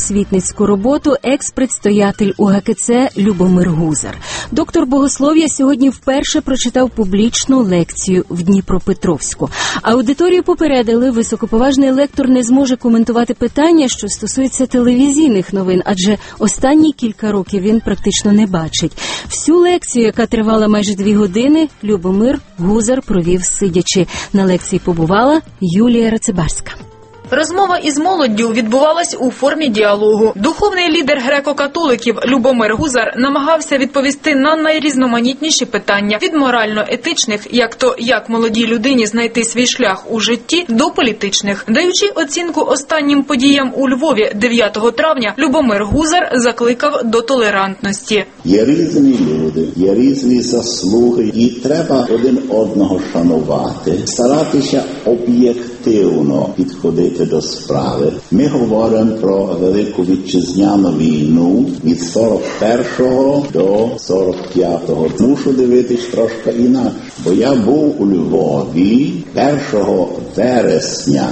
просвітницьку роботу екс-предстоятель УГКЦ Любомир Гузар. Доктор богослов'я сьогодні вперше прочитав публічну лекцію в Дніпропетровську. Аудиторію попередили, високоповажний лектор не зможе коментувати питання, що стосуються телевізійних новин, адже останні кілька років він практично не бачить. Всю лекцію, яка тривала майже 2 години, Любомир Гузар провів сидячи. На лекції побувала Юлія Рацибарська. Розмова із молоддю відбувалась у формі діалогу. Духовний лідер греко-католиків Любомир Гузар намагався відповісти на найрізноманітніші питання – від морально-етичних, як молодій людині знайти свій шлях у житті, до політичних. Даючи оцінку останнім подіям у Львові 9 травня, Любомир Гузар закликав до толерантності. Є різні люди, є різні заслуги, і треба один одного шанувати, старатися об'єктивно підходити до справи. Ми говоримо про Велику Вітчизняну війну від 41-го до 45-го. Мушу дивитись трошки інакше, бо я був у Львові 1 вересня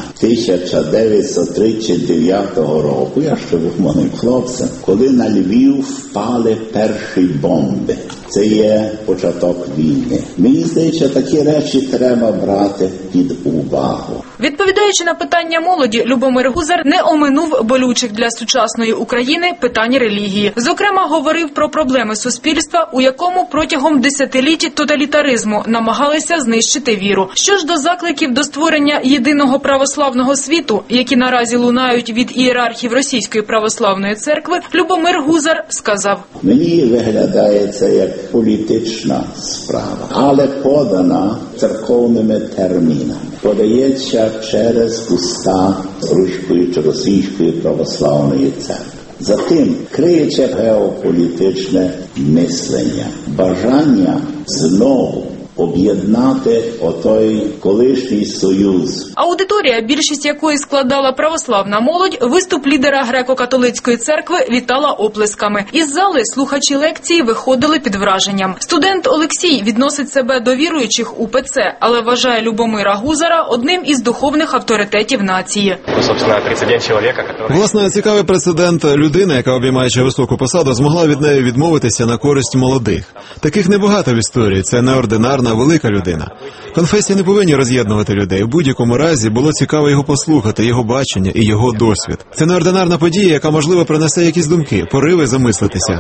1939 року, я ще був малим хлопцем, коли на Львів впали перші бомби. Це є початок війни. Мені здається, такі речі треба брати під увагу. Відповідаючи на питання молоді, Любомир Гузар не оминув болючих для сучасної України питань релігії. Зокрема, говорив про проблеми суспільства, у якому протягом десятиліть тоталітаризму намагалися знищити віру. Що ж до закликів до створення єдиного православного світу, які наразі лунають від ієрархів Російської православної церкви, Любомир Гузар сказав: «Мені виглядає це як політична справа, але подана церковними термінами. Подається через уста Руської чи Російської православної церкви. Затим криється геополітичне мислення, бажання знову об'єднати отой колишній союз». Аудиторія, більшість якої складала православна молодь, виступ лідера греко-католицької церкви вітала оплесками. Із зали слухачі лекції виходили під враженням. Студент Олексій відносить себе до віруючих УПЦ, але вважає Любомира Гузара одним із духовних авторитетів нації. Власне, цікавий прецедент. Людина, яка, обіймаючи високу посаду, змогла від неї відмовитися на користь молодих. Таких небагато в історії. Це неординарна, велика людина. Конфесії не повинні роз'єднувати людей. В будь-якому разі було цікаво його послухати, його бачення і його досвід. Це неординарна подія, яка, можливо, принесе якісь думки, пориви замислитися.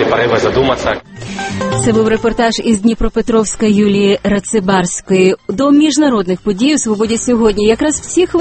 Це був репортаж із Дніпропетровська Юлії Рацибарської. До міжнародних подій у «Свободі» сьогодні якраз всіх